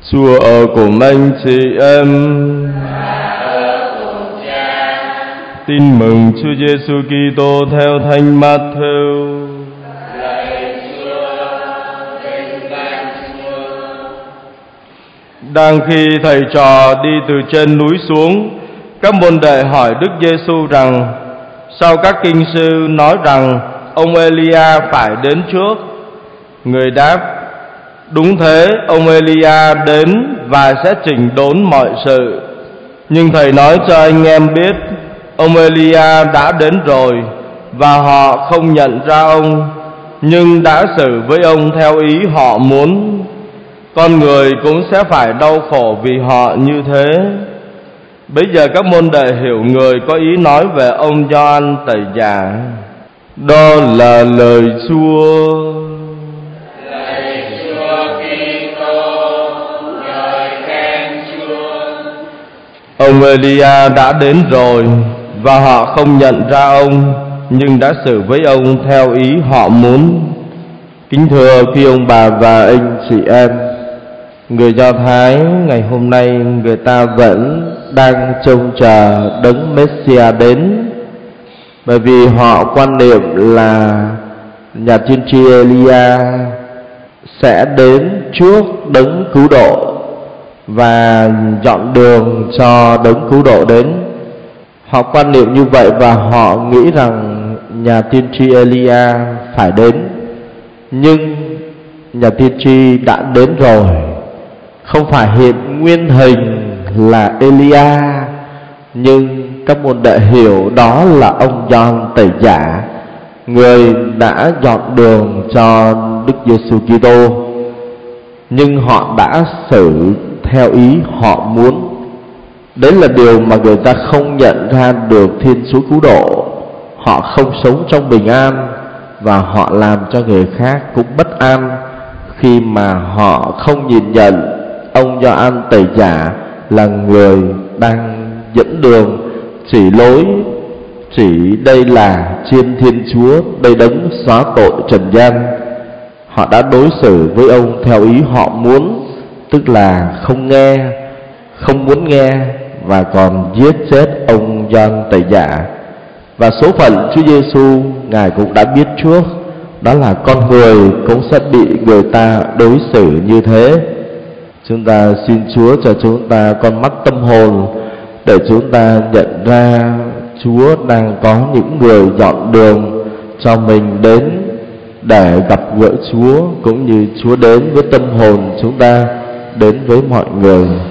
Chúa ở cùng anh chị em. Tin mừng Chúa Giêsu Kitô theo Thánh Mát-thêu. Đang khi thầy trò đi từ trên núi xuống, các môn đệ hỏi Đức Giêsu rằng: sao các kinh sư nói rằng ông Elia phải đến trước? Người đáp: đúng thế, ông Elia đến và sẽ chỉnh đốn mọi sự. Nhưng thầy nói cho anh em biết, ông Elia đã đến rồi, và họ không nhận ra ông, nhưng đã xử với ông theo ý họ muốn. Con người cũng sẽ phải đau khổ vì họ như thế. Bây giờ các môn đệ hiểu người có ý nói về ông Gioan Tẩy Giả. Đó là lời Chúa. Ông Elia đã đến rồi, và họ không nhận ra ông, nhưng đã xử với ông theo ý họ muốn. Kính thưa quý ông bà và anh chị em, người Do Thái ngày hôm nay người ta vẫn đang trông chờ đấng Messia đến, bởi vì họ quan niệm là nhà tiên tri Elia sẽ đến trước đấng cứu độ và dọn đường cho đấng cứu độ đến. Họ quan niệm như vậy và họ nghĩ rằng nhà tiên tri Elia phải đến. Nhưng nhà tiên tri đã đến rồi, không phải hiện nguyên hình là Elia, nhưng các môn đệ hiểu đó là ông Gioan Tẩy Giả, người đã dọn đường cho Đức Giêsu Kitô. Nhưng họ đã xử theo ý họ muốn. Đấy là điều mà người ta không nhận ra được Thiên Chúa cứu độ. Họ không sống trong bình an, và họ làm cho người khác cũng bất an khi mà họ không nhìn nhận ông Gioan Tẩy Giả là người đang dẫn đường, chỉ lối, chỉ đây là Chiên Thiên Chúa, đây đấng xóa tội trần gian. Họ đã đối xử với ông theo ý họ muốn, tức là không nghe, không muốn nghe, và còn giết chết ông Gioan Tẩy Giả. Và số phận Chúa Giêsu Ngài cũng đã biết trước, đó là con người cũng sẽ bị người ta đối xử như thế. Chúng ta xin Chúa cho chúng ta con mắt tâm hồn, để chúng ta nhận ra Chúa đang có những người dọn đường cho mình đến để gặp gỡ Chúa, cũng như Chúa đến với tâm hồn chúng ta, đến với mọi người.